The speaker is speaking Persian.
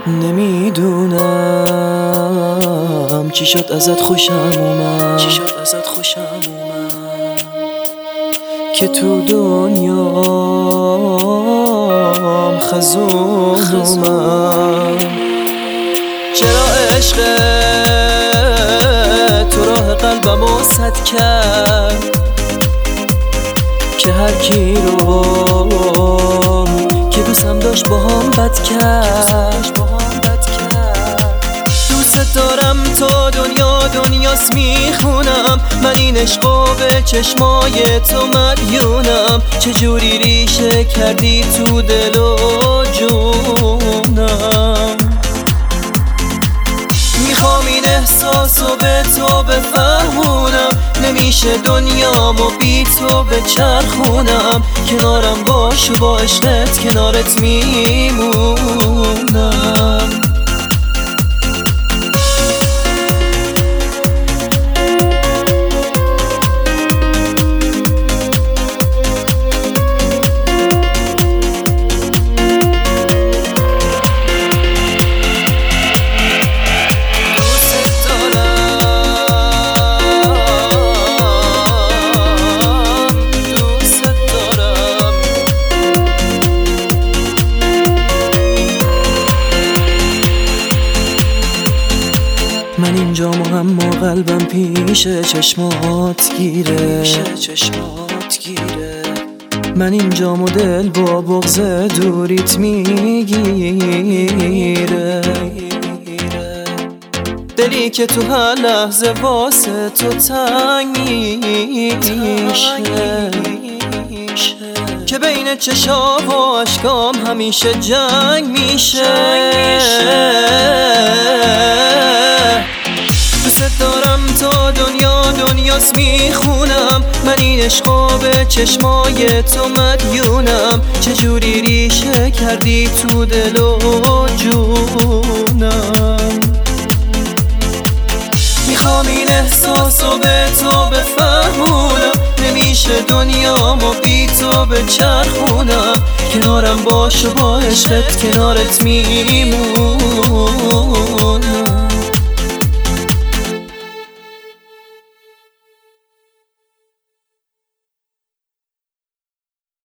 نمیدونم چی شد ازت خوشم اومد که تو دنیام خزون اومد. چرا عشق تو راه قلبمو سد کرد که هر کی رو که دوستم داشت با هم بد کرد. دوست دارم تا دنیاست میخونم، من این عشقو به چشمای تو مدیونم. چجوری ریشه کردی تو دل و جونم، میخوام این احساسو به تو بفهمونم. نمیشه دنیامو بی تو بچرخونم، کنارم باش و با عشقت کنارت میمونم. من اینجام و اما قلبم پیش چشمات گیره. من اینجام و دل با بغض دوریت میگیره. دلی که تو هر لحظه واسه تو تنگ میشه، که بین چشام و اشکام همیشه جنگ میشه. دوست دارم تا دنیاست میخونم، من این عشقو به چشمای تو مدیونم. چجوری ریشه کردی تو دل و جونم، میخوام این احساسو به تو بفهمونم. نمیشه دنیامو بی تو بچرخونم، کنارم باش و با عشقت کنارت میمونم.